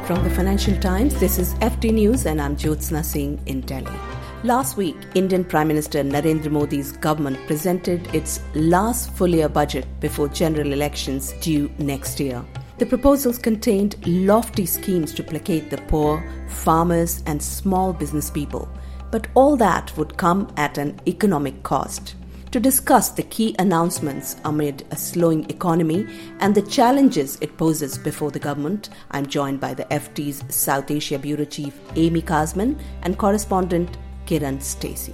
From the Financial Times, this is FT News and I'm Jyotsna Singh in Delhi. Last week, Indian Prime Minister Narendra Modi's government presented its last full-year budget before general elections due next year. The proposals contained lofty schemes to placate the poor, farmers and small business people. But all that would come at an economic cost. To discuss the key announcements amid a slowing economy and the challenges it poses before the government, I'm joined by the FT's South Asia Bureau Chief Amy Kazman and correspondent Kiran Stacey.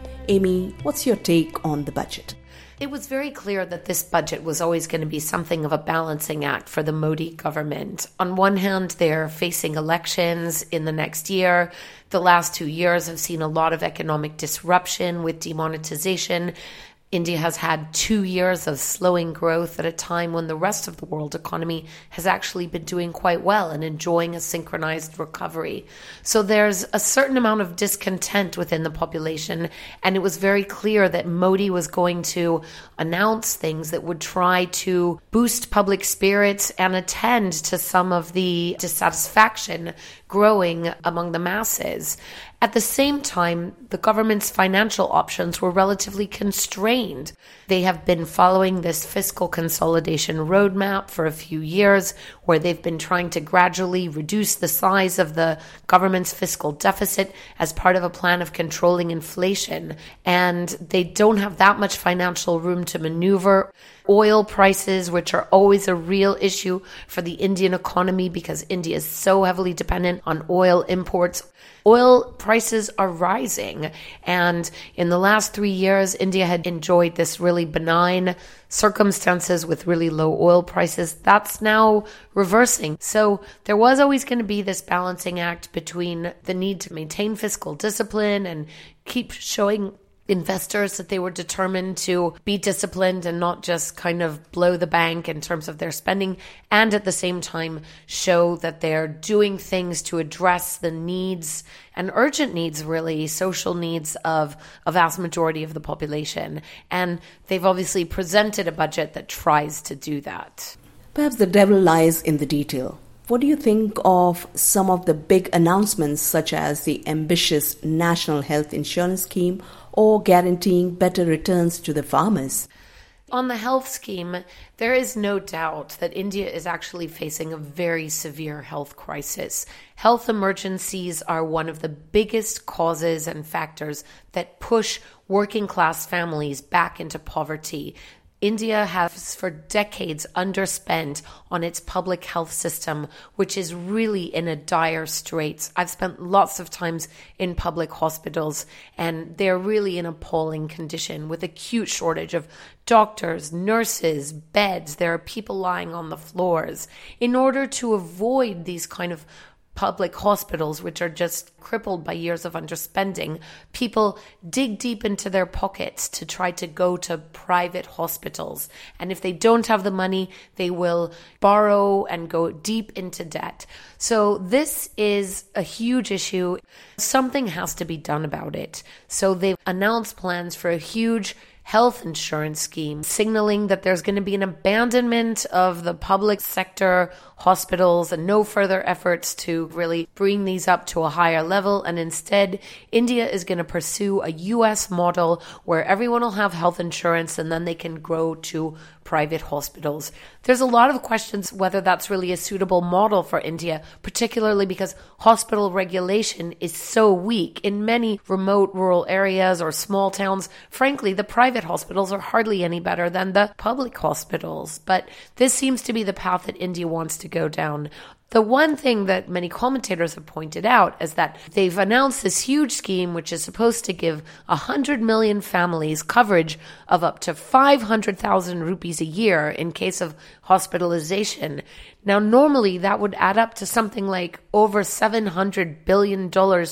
Amy, what's your take on the budget? It was very clear that this budget was always going to be something of a balancing act for the Modi government. On one hand, they're facing elections in the next year. The last 2 years have seen a lot of economic disruption with demonetization. India has had 2 years of slowing growth at a time when the rest of the world economy has actually been doing quite well and enjoying a synchronized recovery. So there's a certain amount of discontent within the population, and it was very clear that Modi was going to announce things that would try to boost public spirits and attend to some of the dissatisfaction growing among the masses. At the same time, the government's financial options were relatively constrained. They have been following this fiscal consolidation roadmap for a few years, where they've been trying to gradually reduce the size of the government's fiscal deficit as part of a plan of controlling inflation. And they don't have that much financial room to maneuver. Oil prices, which are always a real issue for the Indian economy because India is so heavily dependent on oil imports. Oil prices are rising, and in the last 3 years, India had enjoyed this really benign circumstances with really low oil prices. That's now reversing. So there was always going to be this balancing act between the need to maintain fiscal discipline and keep showing investors that they were determined to be disciplined and not just kind of blow the bank in terms of their spending, and at the same time show that they're doing things to address the needs and urgent needs, really, social needs of a vast majority of the population. And they've obviously presented a budget that tries to do that. Perhaps the devil lies in the detail. What do you think of some of the big announcements such as the ambitious National Health Insurance Scheme or guaranteeing better returns to the farmers? On the health scheme, there is no doubt that India is actually facing a very severe health crisis. Health emergencies are one of the biggest causes and factors that push working class families back into poverty. India has for decades underspent on its public health system, which is really in a dire straits. I've spent lots of times in public hospitals, and they're really in appalling condition with acute shortage of doctors, nurses, beds. There are people lying on the floors. In order to avoid these kind of public hospitals, which are just crippled by years of underspending, people dig deep into their pockets to try to go to private hospitals. And if they don't have the money, they will borrow and go deep into debt. So this is a huge issue. Something has to be done about it. So they've announced plans for a huge health insurance scheme, signaling that there's going to be an abandonment of the public sector hospitals and no further efforts to really bring these up to a higher level. And instead, India is going to pursue a US model where everyone will have health insurance and then they can grow to private hospitals. There's a lot of questions whether that's really a suitable model for India, particularly because hospital regulation is so weak. In many remote rural areas or small towns, frankly, the private hospitals are hardly any better than the public hospitals. But this seems to be the path that India wants to go down. The one thing that many commentators have pointed out is that they've announced this huge scheme which is supposed to give 100 million families coverage of up to 500,000 rupees a year in case of hospitalization. Now, normally that would add up to something like over $700 billion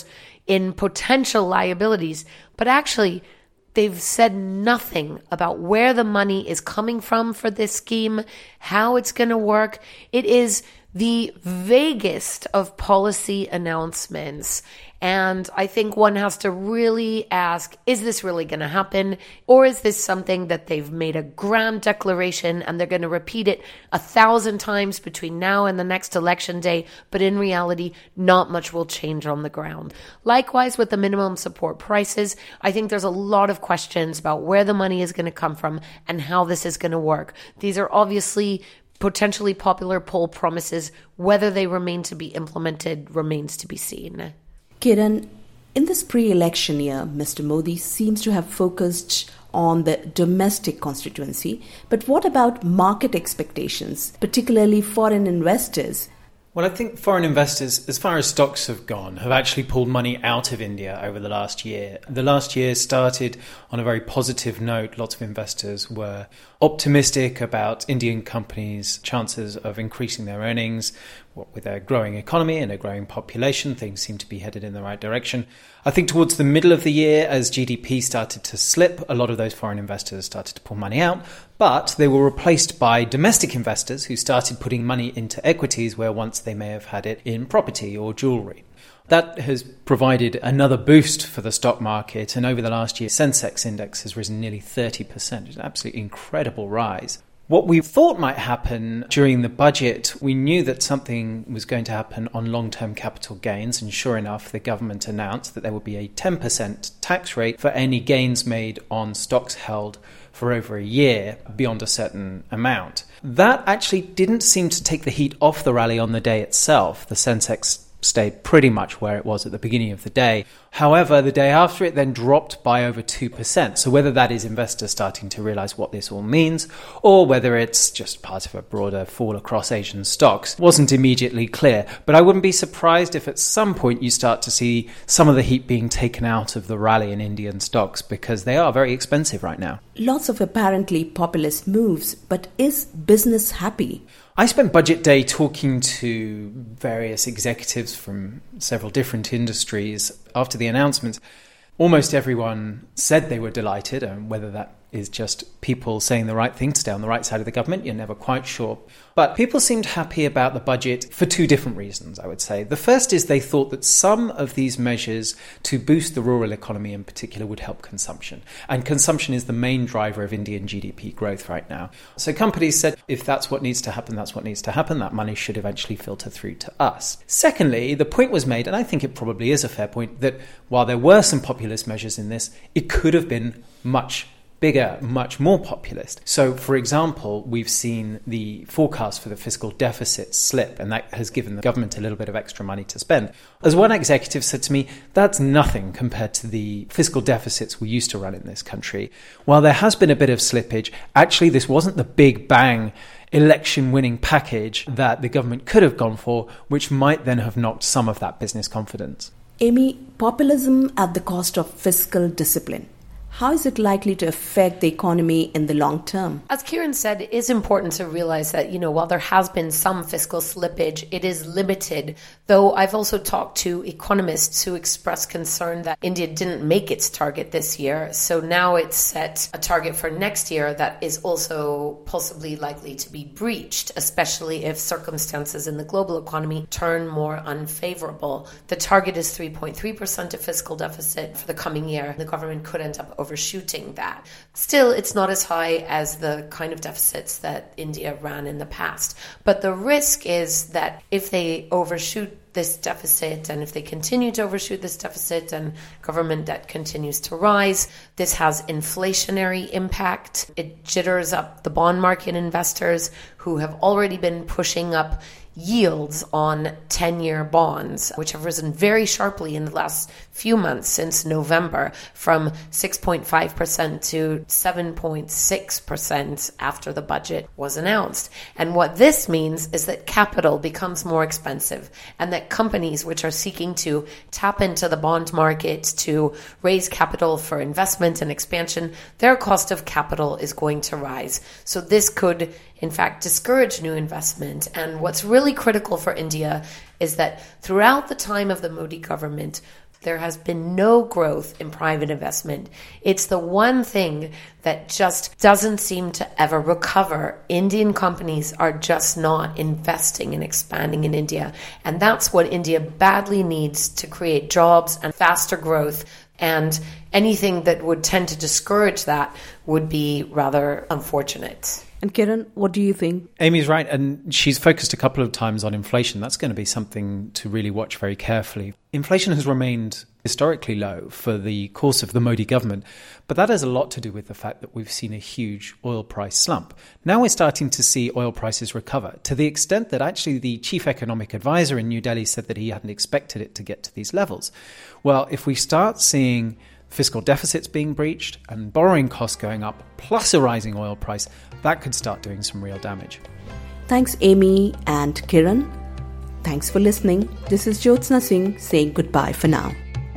in potential liabilities. But actually, they've said nothing about where the money is coming from for this scheme, how it's going to work. It is the vaguest of policy announcements. And I think one has to really ask, is this really going to happen? Or is this something that they've made a grand declaration and they're going to repeat it 1,000 times between now and the next election day, but in reality, not much will change on the ground. Likewise, with the minimum support prices, I think there's a lot of questions about where the money is going to come from and how this is going to work. These are obviously potentially popular poll promises. Whether they remain to be implemented remains to be seen. Kiran, in this pre-election year, Mr. Modi seems to have focused on the domestic constituency. But what about market expectations, particularly foreign investors? Well, I think foreign investors, as far as stocks have gone, have actually pulled money out of India over the last year. The last year started on a very positive note. Lots of investors were optimistic about Indian companies' chances of increasing their earnings. With a growing economy and a growing population, things seem to be headed in the right direction. I think towards the middle of the year, as GDP started to slip, a lot of those foreign investors started to pull money out, but they were replaced by domestic investors who started putting money into equities where once they may have had it in property or jewellery. That has provided another boost for the stock market, and over the last year, Sensex index has risen nearly 30%. It's an absolutely incredible rise. What we thought might happen during the budget, we knew that something was going to happen on long-term capital gains, and sure enough, the government announced that there would be a 10% tax rate for any gains made on stocks held for over a year beyond a certain amount. That actually didn't seem to take the heat off the rally on the day itself. The Sensex stayed pretty much where it was at the beginning of the day. However, the day after it then dropped by over 2%. So whether that is investors starting to realize what this all means, or whether it's just part of a broader fall across Asian stocks, wasn't immediately clear. But I wouldn't be surprised if at some point you start to see some of the heat being taken out of the rally in Indian stocks, because they are very expensive right now. Lots of apparently populist moves, but is business happy? I spent budget day talking to various executives from several different industries after the announcement. Almost everyone said they were delighted, and whether that is just people saying the right thing to stay on the right side of the government, you're never quite sure. But people seemed happy about the budget for two different reasons, I would say. The first is they thought that some of these measures to boost the rural economy in particular would help consumption. And consumption is the main driver of Indian GDP growth right now. So companies said, if that's what needs to happen, that's what needs to happen. That money should eventually filter through to us. Secondly, the point was made, and I think it probably is a fair point, that while there were some populist measures in this, it could have been much bigger, much more populist. So, for example, we've seen the forecast for the fiscal deficit slip, and that has given the government a little bit of extra money to spend. As one executive said to me, that's nothing compared to the fiscal deficits we used to run in this country. While there has been a bit of slippage, actually this wasn't the big bang election-winning package that the government could have gone for, which might then have knocked some of that business confidence. Amy, populism at the cost of fiscal discipline. How is it likely to affect the economy in the long term? As Kiran said, it is important to realize that, while there has been some fiscal slippage, it is limited. Though I've also talked to economists who express concern that India didn't make its target this year. So now it's set a target for next year that is also possibly likely to be breached, especially if circumstances in the global economy turn more unfavorable. The target is 3.3% of fiscal deficit for the coming year. The government could end up overshooting that. Still, it's not as high as the kind of deficits that India ran in the past. But the risk is that if they overshoot this deficit, and if they continue to overshoot this deficit and government debt continues to rise, this has inflationary impact. It jitters up the bond market investors who have already been pushing up yields on 10-year bonds, which have risen very sharply in the last few months since November, from 6.5% to 7.6% after the budget was announced. And what this means is that capital becomes more expensive, and that companies which are seeking to tap into the bond market to raise capital for investment and expansion, their cost of capital is going to rise. So this could, in fact, discourage new investment. And what's really critical for India is that throughout the time of the Modi government, There has been no growth in private investment. It's the one thing that just doesn't seem to ever recover. Indian companies are just not investing and expanding in India. And that's what India badly needs to create jobs and faster growth. And anything that would tend to discourage that would be rather unfortunate. And Kiran, what do you think? Amy's right, and she's focused a couple of times on inflation. That's going to be something to really watch very carefully. Inflation has remained historically low for the course of the Modi government, but that has a lot to do with the fact that we've seen a huge oil price slump. Now we're starting to see oil prices recover to the extent that actually the chief economic advisor in New Delhi said that he hadn't expected it to get to these levels. Well, if we start seeing fiscal deficits being breached and borrowing costs going up, plus a rising oil price, that could start doing some real damage. Thanks, Amy and Kiran. Thanks for listening. This is Jyotsna Singh saying goodbye for now.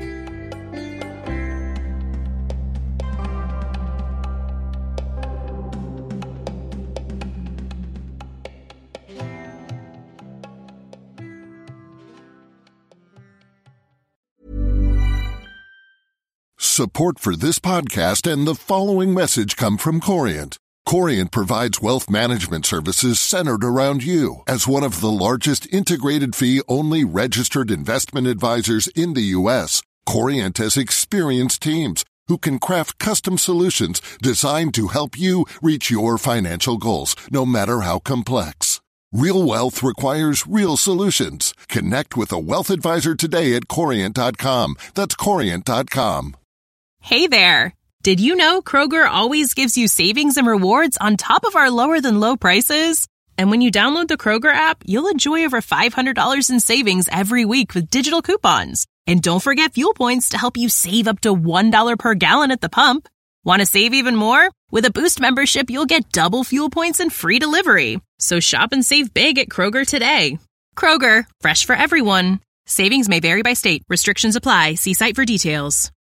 Support for this podcast and the following message come from Corient. Corient provides wealth management services centered around you. As one of the largest integrated fee-only registered investment advisors in the U.S., Corient has experienced teams who can craft custom solutions designed to help you reach your financial goals, no matter how complex. Real wealth requires real solutions. Connect with a wealth advisor today at Corient.com. That's Corient.com. Hey there! Did you know Kroger always gives you savings and rewards on top of our lower-than-low prices? And when you download the Kroger app, you'll enjoy over $500 in savings every week with digital coupons. And don't forget Fuel Points to help you save up to $1 per gallon at the pump. Want to save even more? With a Boost membership, you'll get double Fuel Points and free delivery. So shop and save big at Kroger today. Kroger, fresh for everyone. Savings may vary by state. Restrictions apply. See site for details.